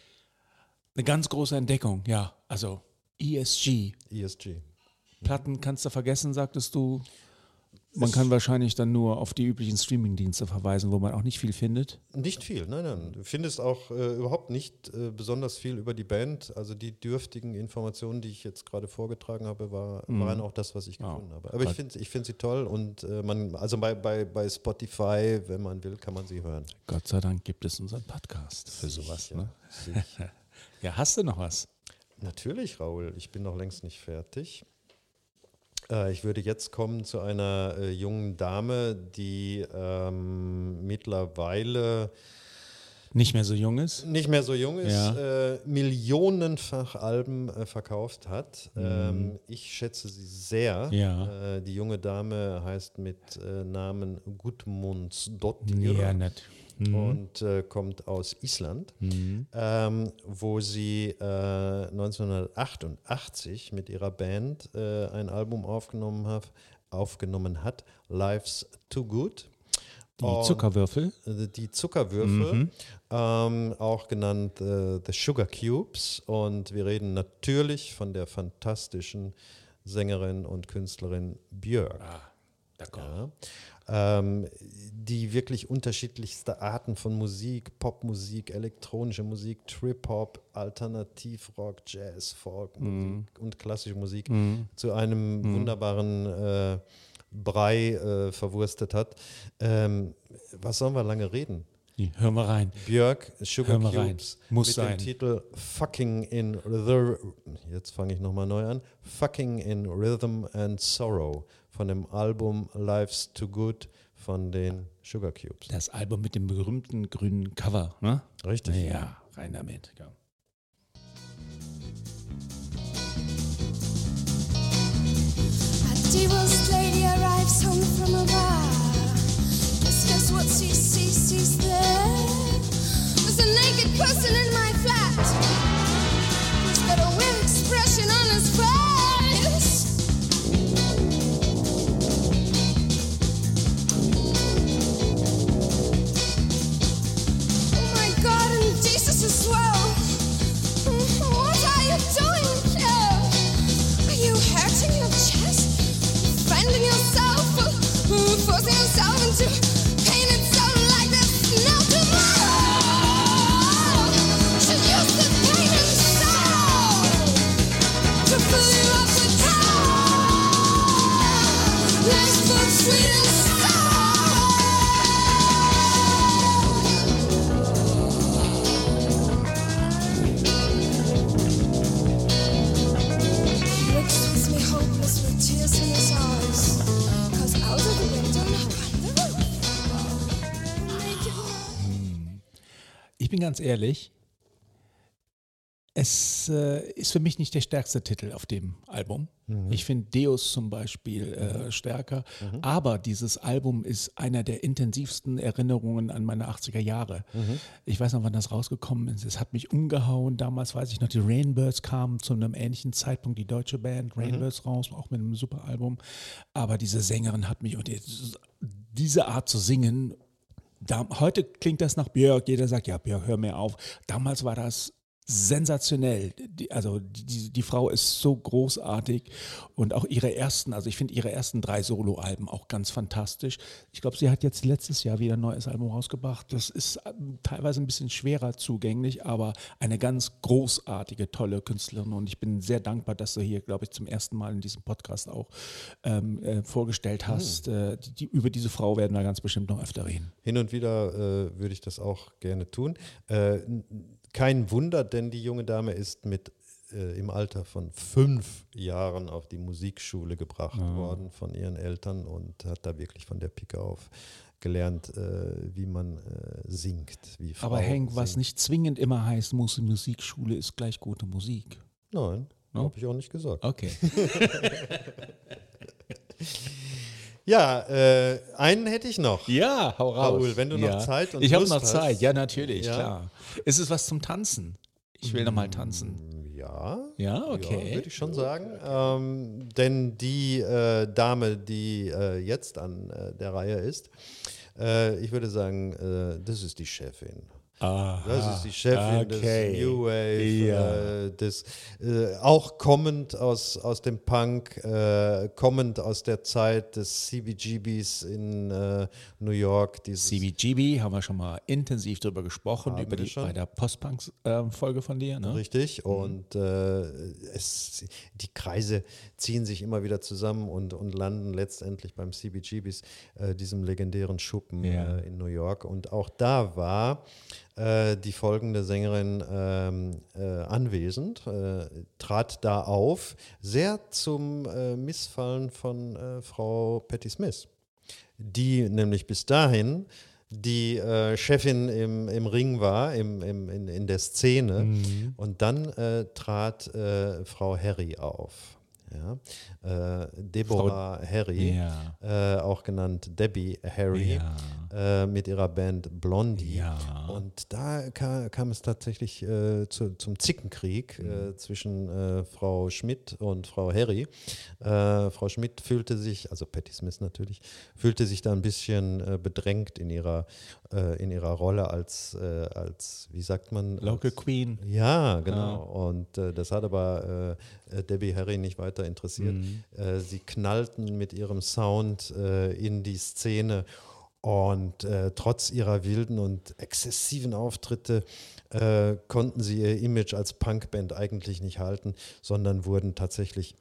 S2: Eine ganz große Entdeckung, ja. Also E S G.
S1: E S G.
S2: Platten kannst du vergessen, sagtest du. Man kann wahrscheinlich dann nur auf die üblichen Streamingdienste verweisen, wo man auch nicht viel findet.
S1: Nicht viel, nein, nein. Du findest auch äh, überhaupt nicht äh, besonders viel über die Band. Also die dürftigen Informationen, die ich jetzt gerade vorgetragen habe, war, waren auch das, was ich
S2: Ja.
S1: gefunden habe. Aber ich finde ich find sie toll und äh, man, also bei, bei, bei Spotify, wenn man will, kann man sie hören.
S2: Gott sei Dank gibt es unseren Podcast für sowas.
S1: Sicher,
S2: Ne?
S1: sicher.
S2: Ja, hast du noch was?
S1: Natürlich, Raoul, ich bin noch längst nicht fertig. Äh, ich würde jetzt kommen zu einer äh, jungen Dame, die ähm, mittlerweile
S2: Nicht mehr so jung ist?
S1: nicht mehr so jung ist,
S2: Ja.
S1: äh, millionenfach Alben äh, verkauft hat. Ähm, ich schätze sie sehr.
S2: Ja.
S1: Äh, die junge Dame heißt mit äh, Namen Gudmundsdottir.
S2: Ja, nicht. Mhm.
S1: Und äh, kommt aus Island, ähm, wo sie äh, neunzehnhundertachtundachtzig mit ihrer Band äh, ein Album aufgenommen hat, aufgenommen hat, Life's Too Good.
S2: Die
S1: Und,
S2: Zuckerwürfel?
S1: äh, Die Zuckerwürfel, ähm, auch genannt äh, The Sugar Cubes. Und wir reden natürlich von der fantastischen Sängerin und Künstlerin Björk.
S2: Ah, d'accord.
S1: Ja. Ähm, die wirklich unterschiedlichste Arten von Musik, Popmusik, elektronische Musik, Trip-Hop, Alternativrock, Jazz, Folkmusik und klassische Musik zu einem wunderbaren äh, Brei äh, verwurstet hat. Ähm, was sollen wir lange reden?
S2: Die, hören wir rein.
S1: Björk, Sugar
S2: Hör mal rein.
S1: Cubes
S2: Muss
S1: mit
S2: sein.
S1: dem Titel Fucking in the, jetzt fange ich nochmal neu an, Fucking in Rhythm and Sorrow von dem Album Life's Too Good von den Sugar Cubes.
S2: Das Album mit dem berühmten grünen Cover, ne?
S1: Richtig.
S2: Ja, rein damit. Ja.
S5: A divorced lady arrives home from a bar, just a
S4: what she sees, she's there. There's a naked person in my flat. He's got a weird expression on his face. Oh my God, and Jesus as well. What are you doing here? Are you hurting your chest? Finding yourself, forcing yourself into pain and sorrow like there's no tomorrow. Should use the pain and sorrow to fill you up with power. Life's both sweet and He looks towards me hopeless with tears in his eyes. 'Cause out of the window now on the roof. Naked man.
S2: Ich bin ganz ehrlich, es äh, ist für mich nicht der stärkste Titel auf dem Album. Ich finde Deus zum Beispiel äh, stärker, aber dieses Album ist einer der intensivsten Erinnerungen an meine achtziger Jahre. Ich weiß noch, wann das rausgekommen ist. Es hat mich umgehauen. Damals weiß ich noch, die Rainbirds kamen zu einem ähnlichen Zeitpunkt, die deutsche Band Rainbirds raus, auch mit einem super Album. Aber diese Sängerin hat mich, und die, diese Art zu singen, da, heute klingt das nach Björk, jeder sagt, ja Björk, hör mir auf. Damals war das sensationell. Die, also die, die Frau ist so großartig und auch ihre ersten, also ich finde ihre ersten drei Soloalben auch ganz fantastisch. Ich glaube, sie hat jetzt letztes Jahr wieder ein neues Album rausgebracht. Das ist ähm, teilweise ein bisschen schwerer zugänglich, aber eine ganz großartige, tolle Künstlerin und ich bin sehr dankbar, dass du hier, glaube ich, zum ersten Mal in diesem Podcast auch ähm, äh, vorgestellt hast. Mhm. Äh, die, die, über diese Frau werden wir ganz bestimmt noch öfter reden.
S1: Hin und wieder äh, würde ich das auch gerne tun. Äh, Kein Wunder, denn die junge Dame ist mit äh, im Alter von fünf Jahren auf die Musikschule gebracht
S2: Ja.
S1: worden von ihren Eltern und hat da wirklich von der Pike auf gelernt, äh, wie man äh, singt. Wie
S2: Aber
S1: Frauen
S2: Henk, was
S1: singen.
S2: nicht zwingend immer heißt, muss Musikschule ist gleich gute Musik.
S1: Nein,
S2: No?
S1: habe ich auch nicht gesagt.
S2: Okay.
S1: Ja, äh, einen hätte ich noch.
S2: Ja, hau raus.
S1: Raoul, wenn du noch
S2: ja.
S1: Zeit und
S2: Ich habe
S1: Lust
S2: noch
S1: hast.
S2: Zeit, ja, natürlich,
S1: Ja.
S2: klar. Ist es was zum Tanzen? Ich will noch mal tanzen.
S1: Ja.
S2: Ja, okay.
S1: Ja, würde ich schon sagen. Ähm, denn die äh, Dame, die äh, jetzt an äh, der Reihe ist, äh, ich würde sagen, äh, das ist die Chefin.
S2: Aha,
S1: Das ist die Chefin
S2: okay.
S1: des New Wave,
S2: Ja.
S1: äh, des, äh, auch kommend aus, aus dem Punk, äh, kommend aus der Zeit des C B G Bs in äh, New York. Dieses
S2: C B G B haben wir schon mal intensiv drüber gesprochen,
S1: Haben
S2: über
S1: wir
S2: die,
S1: schon.
S2: bei der Post-Punk-Folge von dir. Ne?
S1: Richtig, und äh, es, die Kreise ziehen sich immer wieder zusammen und, und landen letztendlich beim C B G Bs, äh, diesem legendären Schuppen
S2: Ja.
S1: äh, in New York. Und auch da war äh, die folgende Sängerin ähm, äh, anwesend, äh, trat da auf, sehr zum äh, Missfallen von äh, Frau Patti Smith, die nämlich bis dahin die äh, Chefin im, im Ring war, im, im, in, in der Szene.
S2: Mhm.
S1: Und dann äh, trat äh, Frau Harry auf. Ja? Äh, Deborah Harry,
S2: Ja.
S1: äh, auch genannt Debbie Harry,
S2: Ja.
S1: äh, mit ihrer Band Blondie.
S2: Ja.
S1: Und da kam, kam es tatsächlich äh, zu, zum Zickenkrieg äh, zwischen äh, Frau Schmidt und Frau Harry. Äh, Frau Schmidt fühlte sich, also Patti Smith natürlich, fühlte sich da ein bisschen äh, bedrängt in ihrer, äh, in ihrer Rolle als, äh, als, wie sagt man?
S2: Local
S1: als,
S2: Queen.
S1: Ja, genau. Und äh, das hat aber äh, Debbie Harry nicht weiter interessiert.
S2: Mhm.
S1: Äh, sie knallten mit ihrem Sound äh, in die Szene und äh, trotz ihrer wilden und exzessiven Auftritte äh, konnten sie ihr Image als Punkband eigentlich nicht halten, sondern wurden tatsächlich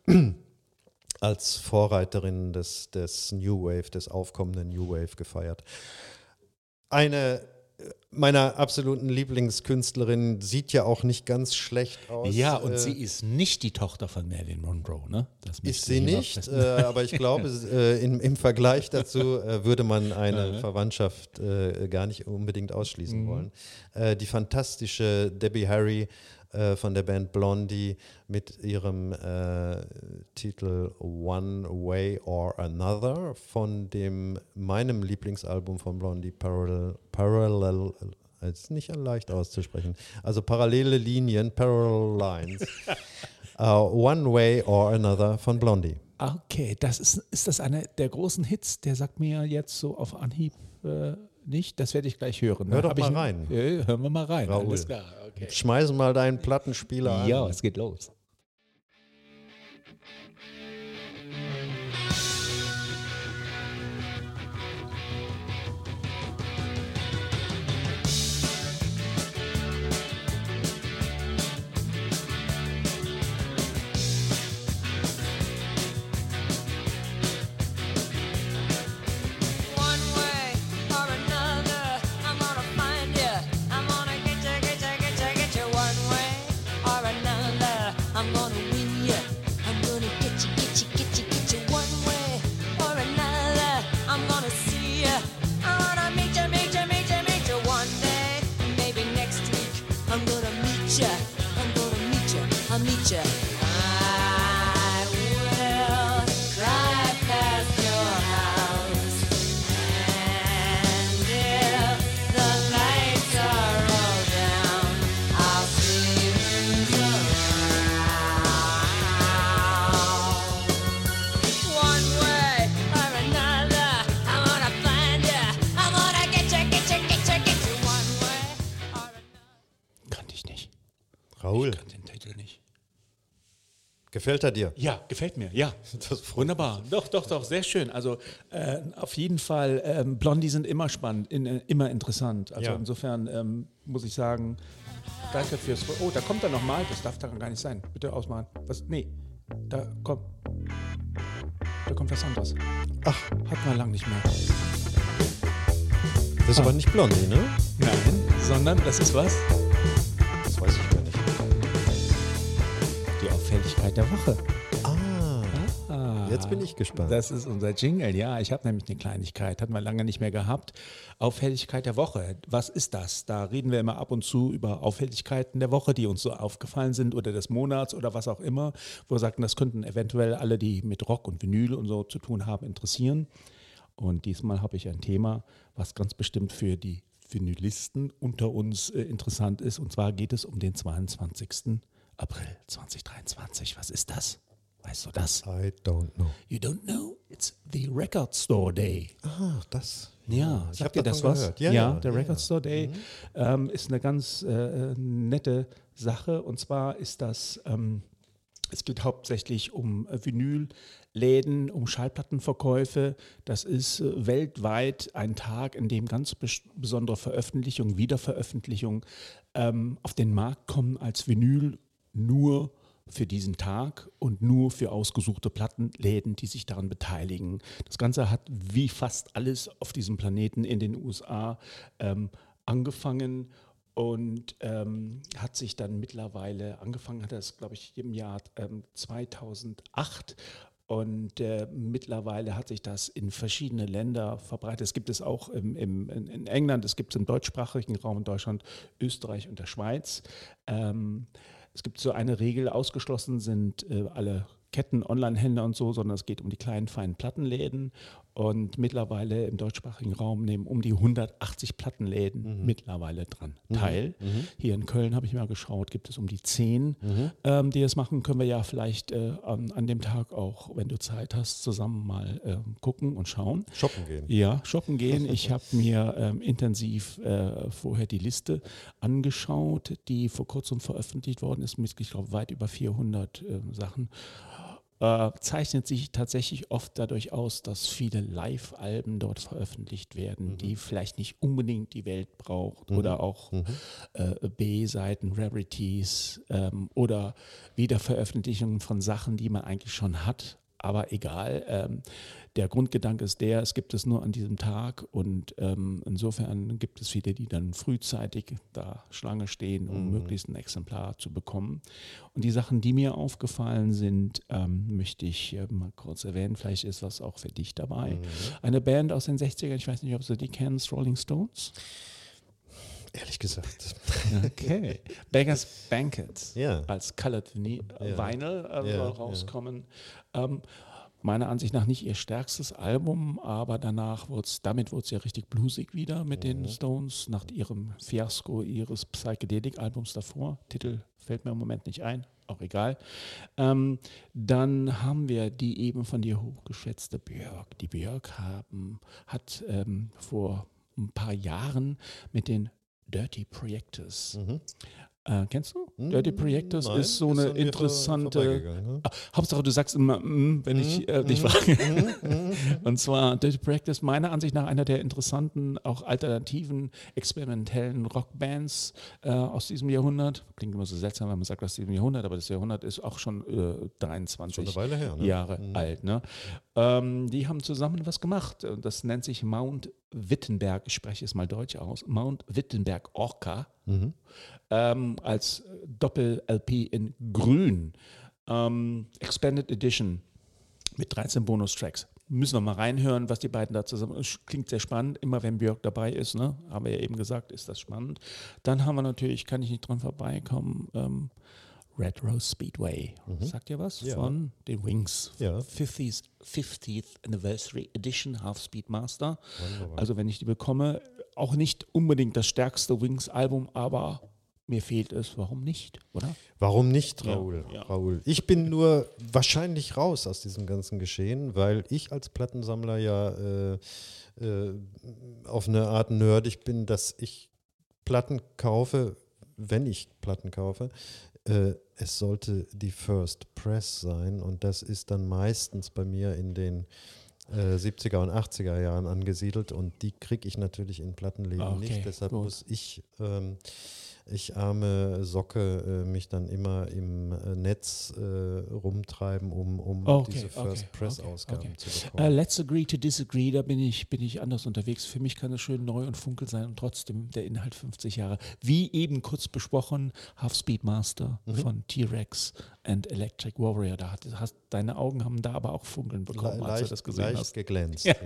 S1: als Vorreiterinnen des, des New Wave, des aufkommenden New Wave gefeiert. Eine meiner absoluten Lieblingskünstlerin, sieht ja auch nicht ganz schlecht aus.
S2: Ja, und
S1: äh,
S2: sie ist nicht die Tochter von Marilyn Monroe, ne? Das
S1: Ist
S2: müsste
S1: sie
S2: jemand
S1: nicht,
S2: wissen.
S1: äh, aber ich glaube, äh, im, im Vergleich dazu äh, würde man eine
S2: Aha.
S1: Verwandtschaft äh, gar nicht unbedingt ausschließen
S2: Mhm.
S1: wollen. Äh, die fantastische Debbie Harry äh, von der Band Blondie mit ihrem äh, Titel One Way or Another von dem meinem Lieblingsalbum von Blondie, Parallel, Parallel es ist nicht leicht auszusprechen. Also parallele Linien, Parallel Lines. uh, One Way or Another von Blondie.
S2: Okay, das ist, ist das einer der großen Hits? Der sagt mir jetzt so auf Anhieb äh, nicht. Das werde ich gleich hören. Ne?
S1: Hör doch
S2: Hab ich
S1: mal
S2: einen-
S1: rein.
S2: Ja, hören wir mal rein.
S1: Raoul.
S2: Alles klar, okay.
S1: Schmeiß mal deinen Plattenspieler an.
S2: Ja, es geht los.
S4: One way or another, I'm gonna find you. I'm gonna get you, get you, get you, get you. One way or another, I'm gonna win you. I'm gonna get you, get you, get you, get you. One way or another, I'm gonna see you. I wanna meet you, meet you, meet you, meet you. One day, maybe next week, I'm gonna meet you. I'm gonna meet you, I'll meet you. I will drive past your house. And if the lights are all down, I'll see who's around. One way or another, I'm gonna find you. I'm gonna get you, get you, get you, get you. One way or another.
S2: Kannte ich nicht.
S1: Raoul,
S2: Ich kannte den Titel nicht.
S1: gefällt er dir?
S2: Ja, gefällt mir, ja.
S1: Das freut
S2: Wunderbar. Doch, doch, doch, sehr schön. Also äh, auf jeden Fall, ähm, Blondie sind immer spannend, in, äh, immer interessant. Also
S1: Ja.
S2: insofern ähm, muss ich sagen, danke fürs... Oh, da kommt er nochmal. Das darf daran gar nicht sein. Bitte ausmachen. Was? Nee, da kommt... Da kommt was anderes.
S1: Ach,
S2: Hatten wir lang nicht mehr.
S1: das ist aber nicht Blondie, ne?
S2: Nein, sondern das ist was?
S1: Das weiß ich gar nicht.
S2: Die Auffälligkeit der Woche.
S1: Ah,
S2: Ah,
S1: jetzt bin ich gespannt.
S2: Das ist unser Jingle, ja. Ich habe nämlich eine Kleinigkeit, hatten wir lange nicht mehr gehabt. Auffälligkeit der Woche. Was ist das? Da reden wir immer ab und zu über Auffälligkeiten der Woche, die uns so aufgefallen sind oder des Monats oder was auch immer, wo wir sagten, das könnten eventuell alle, die mit Rock und Vinyl und so zu tun haben, interessieren. Und diesmal habe ich ein Thema, was ganz bestimmt für die Vinylisten unter uns äh, interessant ist. Und zwar geht es um den zweiundzwanzigsten April zweitausenddreiundzwanzig. Was ist das? Weißt du das?
S1: I don't know.
S2: You don't know? It's the Record Store Day.
S1: Ah, das.
S2: Ja,
S1: ich
S2: sagt
S1: habe
S2: ihr das
S1: davon
S2: was?
S1: gehört.
S2: Ja,
S1: Ja,
S2: der
S1: ja,
S2: Record
S1: ja.
S2: Store Day ähm, ist eine ganz äh, nette Sache. Und zwar ist das, ähm, es geht hauptsächlich um äh, Vinylläden, um Schallplattenverkäufe. Das ist äh, weltweit ein Tag, in dem ganz bes- besondere Veröffentlichungen, Wiederveröffentlichungen ähm, auf den Markt kommen als Vinyl nur für diesen Tag und nur für ausgesuchte Plattenläden, die sich daran beteiligen. Das Ganze hat wie fast alles auf diesem Planeten in den U S A ähm, angefangen und ähm, hat sich dann mittlerweile, angefangen hat das, glaube ich, im Jahr ähm, zweitausendacht. Und äh, mittlerweile hat sich das in verschiedene Länder verbreitet. Es gibt es auch im, im, in in England, es gibt es im deutschsprachigen Raum in Deutschland, Österreich und der Schweiz. Ähm, es gibt so eine Regel, ausgeschlossen sind äh, alle Ketten, Onlinehändler und so, sondern es geht um die kleinen, feinen Plattenläden. Und mittlerweile im deutschsprachigen Raum nehmen um die hundertachtzig Plattenläden mittlerweile dran teil. Hier in Köln habe ich mal geschaut, gibt es um die zehn, ähm, die das machen. Können wir ja vielleicht äh, an, an dem Tag auch, wenn du Zeit hast, zusammen mal ähm, gucken und schauen.
S1: Shoppen gehen.
S2: Ja, shoppen gehen. Ich habe mir ähm, intensiv äh, vorher die Liste angeschaut, die vor kurzem veröffentlicht worden ist, mit, ich glaube, weit über vierhundert äh, Sachen. Äh, zeichnet sich tatsächlich oft dadurch aus, dass viele Live-Alben dort veröffentlicht werden, die vielleicht nicht unbedingt die Welt braucht oder auch äh, B-Seiten, Rarities ähm, oder Wiederveröffentlichungen von Sachen, die man eigentlich schon hat, aber egal. Ähm, der Grundgedanke ist der, es gibt es nur an diesem Tag und ähm, insofern gibt es viele, die dann frühzeitig da Schlange stehen, um
S1: Mhm.
S2: möglichst ein Exemplar zu bekommen. Und die Sachen, die mir aufgefallen sind, ähm, möchte ich äh, mal kurz erwähnen. Vielleicht ist das auch für dich dabei.
S1: Mhm.
S2: Eine Band aus den sechzigern, ich weiß nicht, ob du die kennst, Rolling Stones.
S1: Ehrlich gesagt.
S2: Okay. Beggars Banquet
S1: Ja.
S2: als Colored Vini-
S1: Ja.
S2: Vinyl äh,
S1: Ja,
S2: soll rauskommen. Ähm, meiner Ansicht nach nicht ihr stärkstes Album, aber danach wurde es, damit wurde es ja richtig bluesig wieder mit den Stones, nach ihrem Fiasko ihres Psychedelic-Albums davor. Titel fällt mir im Moment nicht ein, auch egal. Ähm, dann haben wir die eben von dir hochgeschätzte Björk. Die Björk haben, hat ähm, vor ein paar Jahren mit den Dirty Projectors.
S1: Mhm.
S2: Äh, kennst du? Dirty Projectors
S1: Nein,
S2: ist so eine
S1: an mir vor-
S2: interessante.
S1: vorbeigegangen, ne?
S2: Ah, Hauptsache, du sagst immer, mm, wenn ich äh, dich frage. Und zwar Dirty Projectors, meiner Ansicht nach einer der interessanten, auch alternativen, experimentellen Rockbands äh, aus diesem Jahrhundert. Klingt immer so seltsam, wenn man sagt aus diesem Jahrhundert, aber das Jahrhundert ist auch schon äh, dreiundzwanzig
S1: Schon eine Weile her, ne?
S2: Jahre alt. Ne? Ähm, die haben zusammen was gemacht. Das nennt sich Mount Wittenberg, ich spreche es mal deutsch aus, Mount Wittenberg Orca,
S1: Mhm.
S2: ähm, als Doppel-L P in grün. Ähm, Expanded Edition mit dreizehn Bonustracks. Müssen wir mal reinhören, was die beiden da zusammen. Es klingt sehr spannend, immer wenn Björk dabei ist, ne? Haben wir ja eben gesagt, ist das spannend. Dann haben wir natürlich, kann ich nicht dran vorbeikommen, ähm, Red Rose Speedway. Sagt ihr was?
S1: Ja.
S2: Von den Wings.
S1: Ja.
S2: fiftieth, fiftieth Anniversary Edition, Half Speed Master.
S1: Wunderbar.
S2: Also wenn ich die bekomme, auch nicht unbedingt das stärkste Wings-Album, aber mir fehlt es. Warum nicht, oder?
S1: Warum nicht,
S2: Ja,
S1: Raoul?
S2: ja.
S1: Raoul? Ich bin nur wahrscheinlich raus aus diesem ganzen Geschehen, weil ich als Plattensammler ja äh, äh, auf eine Art nerdig bin, dass ich Platten kaufe, wenn ich Platten kaufe. Äh, es sollte die First Press sein und das ist dann meistens bei mir in den äh, siebziger und achtziger Jahren angesiedelt und die kriege ich natürlich in Plattenläden
S2: Okay,
S1: nicht. Deshalb
S2: gut.
S1: muss ich, ähm, ich arme Socke, äh, mich dann immer im äh, Netz äh, rumtreiben, um, um
S2: Okay,
S1: diese First
S2: okay,
S1: Press
S2: okay,
S1: Ausgaben
S2: okay.
S1: zu
S2: Äh,
S1: bekommen.
S2: let's agree to disagree, da bin ich, bin ich anders unterwegs. Für mich kann es schön neu und funkel sein und trotzdem der Inhalt fünfzig Jahre. Wie eben kurz besprochen, Half Speed Master
S1: Mhm.
S2: von T-Rex and Electric Warrior. Da hat, hast, deine Augen haben da aber auch funkeln bekommen,
S1: Le-
S2: als du
S1: leicht,
S2: das gesehen
S1: leicht
S2: hast.
S1: geglänzt. Ja.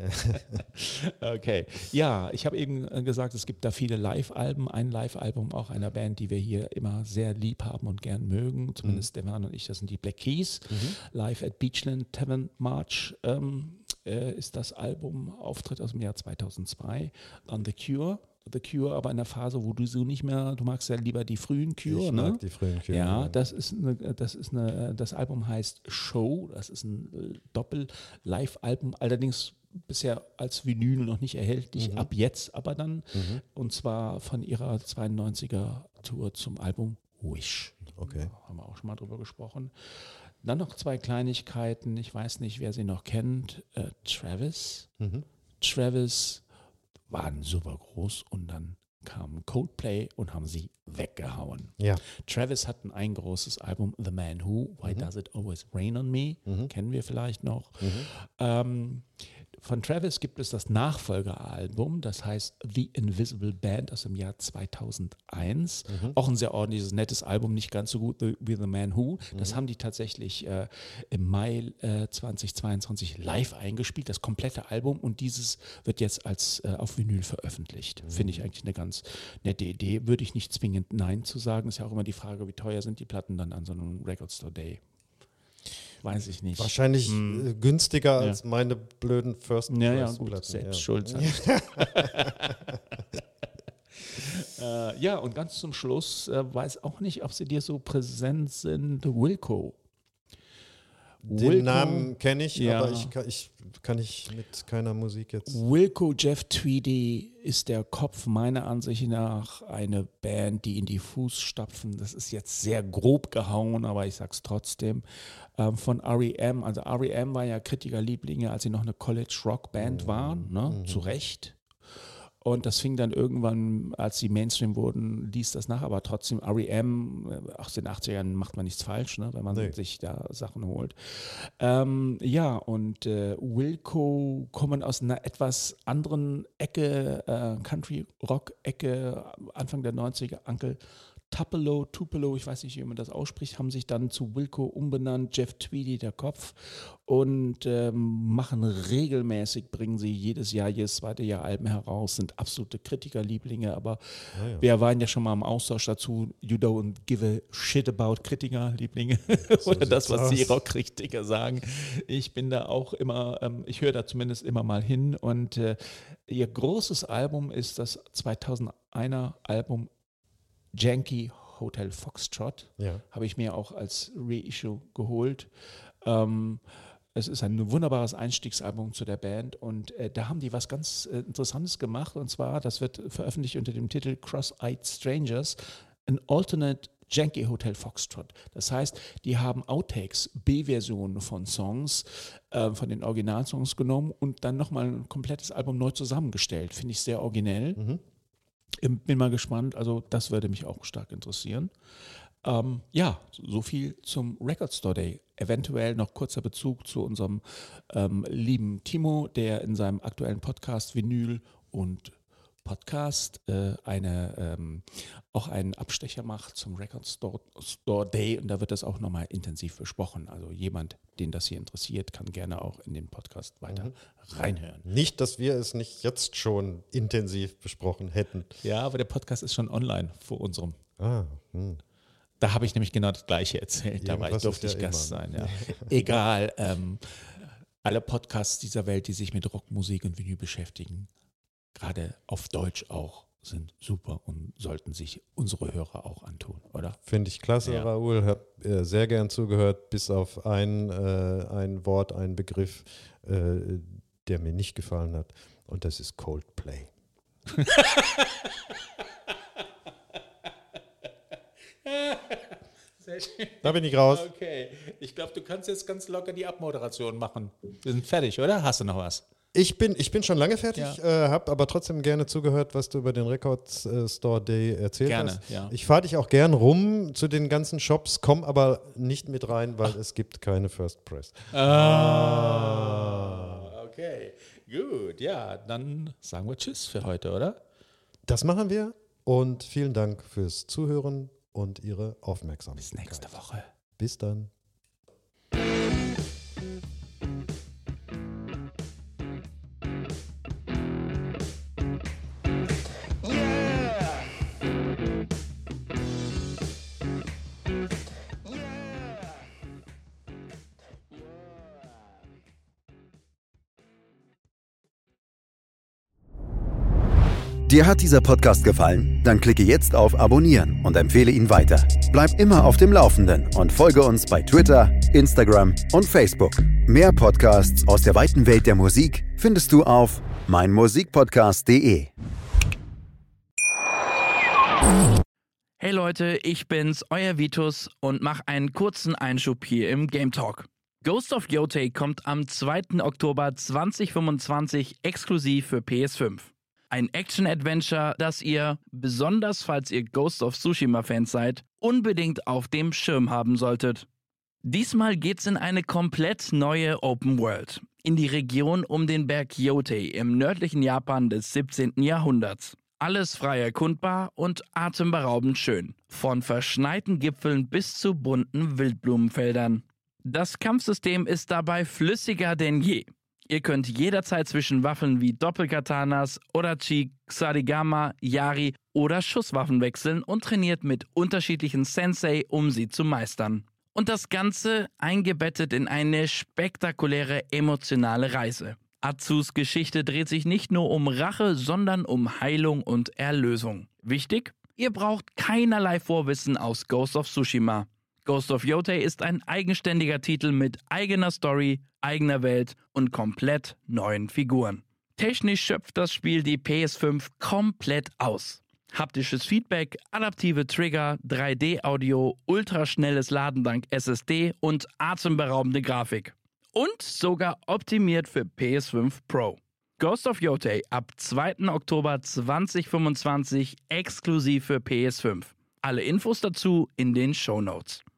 S1: Ja.
S2: Okay. Ja, ich habe eben äh, gesagt, es gibt da viele Live-Alben. Ein Live-Album auch einer Band, die wir hier immer sehr lieb haben und gern mögen. Zumindest Stefan und ich, das sind die Black Keys. Live at Beachland Tavern March ähm, äh, ist das Album, Auftritt aus dem Jahr zweitausendzwei. Dann The Cure. The Cure, aber in der Phase, wo du so nicht mehr, du magst ja lieber die frühen Cure,
S1: Ich
S2: ne?
S1: mag die frühen Cure.
S2: Ja, das ist eine, das ist eine, das Album heißt Show, das ist ein äh, Doppel-Live-Album, allerdings bisher als Vinyl noch nicht erhältlich, ab jetzt aber dann, und zwar von ihrer zweiundneunziger Tour zum Album Wish.
S1: Okay.
S2: Da haben wir auch schon mal drüber gesprochen. Dann noch zwei Kleinigkeiten, ich weiß nicht, wer sie noch kennt, äh, Travis.
S1: Mhm.
S2: Travis waren super groß und dann kam Coldplay und haben sie weggehauen.
S1: Ja.
S2: Travis hatten ein großes Album, The Man Who, Why Does It Always Rain on Me, kennen wir vielleicht noch. Ähm, von Travis gibt es das Nachfolgeralbum, das heißt The Invisible Band aus dem Jahr zweitausendeins. Auch ein sehr ordentliches, nettes Album, nicht ganz so gut wie The Man Who. Das haben die tatsächlich äh, im Mai äh, zweitausendzweiundzwanzig live eingespielt, das komplette Album. Und dieses wird jetzt als äh, auf Vinyl veröffentlicht. Finde ich eigentlich eine ganz nette Idee. Würde ich nicht zwingend Nein zu sagen. Ist ja auch immer die Frage, wie teuer sind die Platten dann an so einem Record Store Day. Weiß ich nicht.
S1: Wahrscheinlich äh, günstiger
S2: Ja.
S1: als meine blöden First
S2: Ja, ja,
S1: Press
S2: gut,
S1: Platten.
S2: selbst
S1: ja.
S2: schuld. sag ich. äh, ja, und ganz zum Schluss, äh, weiß auch nicht, ob sie dir so präsent sind, Wilco.
S1: Den
S2: Wilco-
S1: Namen kenne ich,
S2: Ja.
S1: aber ich kann, ich kann ich mit keiner Musik jetzt.
S2: Wilco Jeff Tweedy ist der Kopf meiner Ansicht nach eine Band, die in die Fußstapfen, das ist jetzt sehr grob gehauen, aber ich sag's trotzdem, ähm, von R E M. Also R E M war ja Kritikerlieblinge, als sie noch eine College-Rock-Band waren, ne? Zu Recht. Und das fing dann irgendwann, als sie Mainstream wurden, ließ das nach, aber trotzdem R E M, aus den achtzigern macht man nichts falsch, ne, wenn man
S1: Nee.
S2: sich da Sachen holt. Ähm, ja, und äh, Wilco kommen aus einer etwas anderen Ecke, äh, Country-Rock-Ecke, Anfang der neunziger, Uncle Tupelo, Tupelo, ich weiß nicht, wie man das ausspricht, haben sich dann zu Wilco umbenannt, Jeff Tweedy der Kopf, und ähm, machen regelmäßig, bringen sie jedes Jahr, jedes zweite Jahr Alben heraus, sind absolute Kritikerlieblinge, aber
S1: Ah, ja.
S2: wir waren ja schon mal im Austausch dazu, you don't give a shit about Kritikerlieblinge oder das,
S1: sieht's
S2: was die
S1: aus.
S2: Rockkritiker sagen. Ich bin da auch immer, ähm, ich höre da zumindest immer mal hin, und äh, ihr großes Album ist das zweitausendeiner Album Yankee Hotel Foxtrot,
S1: Ja.
S2: habe ich mir auch als Reissue geholt. Ähm, es ist ein wunderbares Einstiegsalbum zu der Band, und äh, da haben die was ganz äh, Interessantes gemacht, und zwar, das wird veröffentlicht unter dem Titel Cross-Eyed Strangers, an Alternate Yankee Hotel Foxtrot. Das heißt, die haben Outtakes, B-Versionen von Songs, äh, von den Originalsongs genommen und dann nochmal ein komplettes Album neu zusammengestellt. Finde ich sehr originell.
S1: Mhm.
S2: Bin mal gespannt, also das würde mich auch stark interessieren. Ähm, ja, so viel zum Record Store Day. Eventuell noch kurzer Bezug zu unserem ähm, lieben Timo, der in seinem aktuellen Podcast Vinyl und Podcast äh, eine, ähm, auch einen Abstecher macht zum Record Store, Store Day, und da wird das auch nochmal intensiv besprochen. Also jemand, den das hier interessiert, kann gerne auch in den Podcast weiter reinhören.
S1: Nicht, dass wir es nicht jetzt schon intensiv besprochen hätten.
S2: Ja, aber der Podcast ist schon online vor unserem.
S1: Ah, hm.
S2: Da habe ich nämlich genau das Gleiche erzählt. Da war ich,
S1: Irgendwas
S2: durfte
S1: ist
S2: ich
S1: ja
S2: Gast
S1: immer.
S2: sein. Ja. Egal. Ähm, alle Podcasts dieser Welt, die sich mit Rockmusik und Vinyl beschäftigen, gerade auf Deutsch auch, sind super und sollten sich unsere Hörer auch antun, oder?
S1: Finde ich klasse,
S2: Ja.
S1: Raoul. Habe äh, sehr gern zugehört, bis auf ein, äh, ein Wort, einen Begriff, äh, der mir nicht gefallen hat. Und das ist Coldplay.
S2: Sehr schön.
S1: Da bin ich raus.
S2: Okay. Ich glaube, du kannst jetzt ganz locker die Abmoderation machen. Wir sind fertig, oder? Hast du noch was?
S1: Ich bin, ich bin schon lange fertig,
S2: Ja.
S1: äh, habe aber trotzdem gerne zugehört, was du über den Record äh, Store Day erzählt
S2: Gerne,
S1: hast.
S2: ja.
S1: Ich fahre dich auch gern rum zu den ganzen Shops, komm aber nicht mit rein, weil es gibt keine First Press.
S2: Ah, okay. Gut, ja, dann sagen wir Tschüss für heute, oder?
S1: Das machen wir und vielen Dank fürs Zuhören und Ihre Aufmerksamkeit.
S2: Bis nächste Woche.
S1: Bis dann.
S5: Dir hat dieser Podcast gefallen? Dann klicke jetzt auf Abonnieren und empfehle ihn weiter. Bleib immer auf dem Laufenden und folge uns bei Twitter, Instagram und Facebook. Mehr Podcasts aus der weiten Welt der Musik findest du auf meinmusikpodcast punkt de.
S6: Hey Leute, ich bin's, euer Vitus, und mach einen kurzen Einschub hier im Game Talk. Ghost of Yotei kommt am zweiten Oktober zweitausendfünfundzwanzig exklusiv für P S fünf. Ein Action-Adventure, das ihr, besonders falls ihr Ghost of Tsushima-Fans seid, unbedingt auf dem Schirm haben solltet. Diesmal geht's in eine komplett neue Open World, in die Region um den Berg Yotei im nördlichen Japan des siebzehnten Jahrhunderts. Alles frei erkundbar und atemberaubend schön, von verschneiten Gipfeln bis zu bunten Wildblumenfeldern. Das Kampfsystem ist dabei flüssiger denn je. Ihr könnt jederzeit zwischen Waffen wie Doppelkatanas, Odachi, Ksarigama, Yari oder Schusswaffen wechseln und trainiert mit unterschiedlichen Sensei, um sie zu meistern. Und das Ganze eingebettet in eine spektakuläre emotionale Reise. Atsus Geschichte dreht sich nicht nur um Rache, sondern um Heilung und Erlösung. Wichtig? Ihr braucht keinerlei Vorwissen aus Ghost of Tsushima. Ghost of Yotei ist ein eigenständiger Titel mit eigener Story, eigener Welt und komplett neuen Figuren. Technisch schöpft das Spiel die P S fünf komplett aus. Haptisches Feedback, adaptive Trigger, drei D-Audio, ultraschnelles Laden dank S S D und atemberaubende Grafik. Und sogar optimiert für P S fünf Pro. Ghost of Yotei ab zweiten Oktober zweitausendfünfundzwanzig exklusiv für P S fünf. Alle Infos dazu in den Shownotes.